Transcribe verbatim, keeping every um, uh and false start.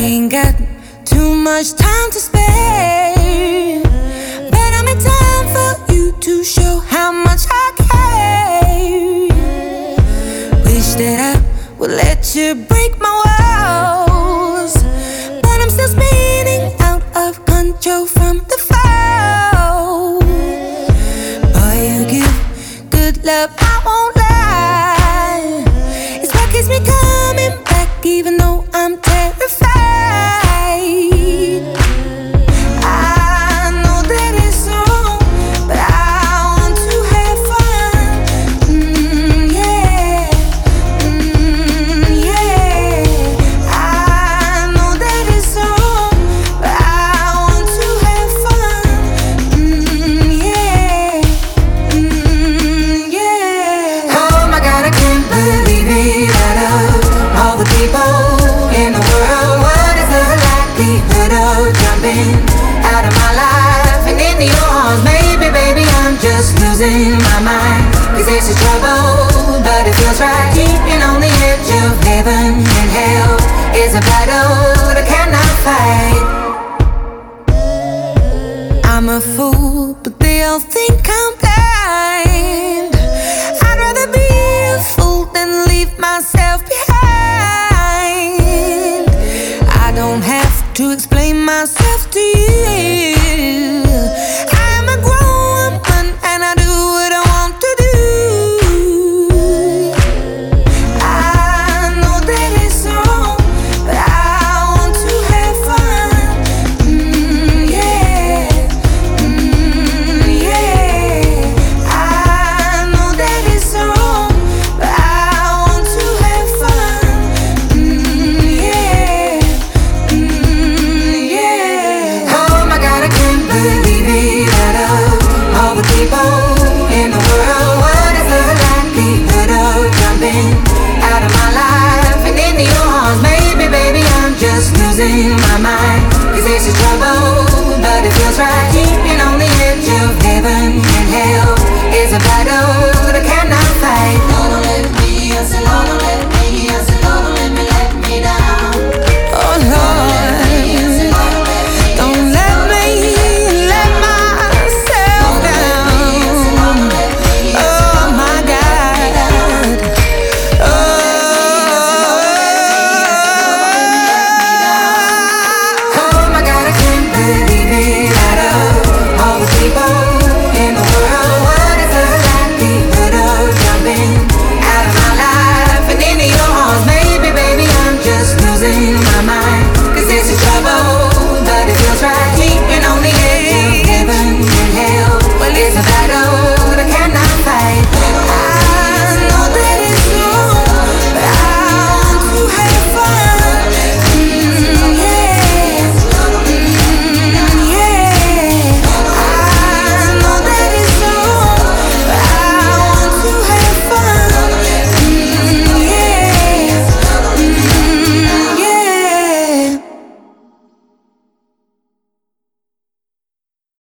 ain't got too much time to spare, but I'm in time for you to show how much I care. Wish that I would let you break my walls, but I'm still spinning out of control from the fall. Boy, you give good love, I won't lie. It's what keeps me coming back, even though I'm terrified. I know that it's wrong, but I want to have fun. Mm, yeah, mm, yeah. I know that it's wrong, but I want to have fun. Mm, yeah, mm, yeah. Oh my God, I can't believe it. Out of all the people in the world, what is the likelihood of jumping out of my life and into your arms? Maybe, baby, I'm just losing my mind, 'cause this is trouble, but it feels right. Keeping on the edge of heaven and hell is a battle that I cannot fight. I'm a fool, but they all think I'm blind. I'd rather be a fool than leave myself behind. I don't have to explain myself to you.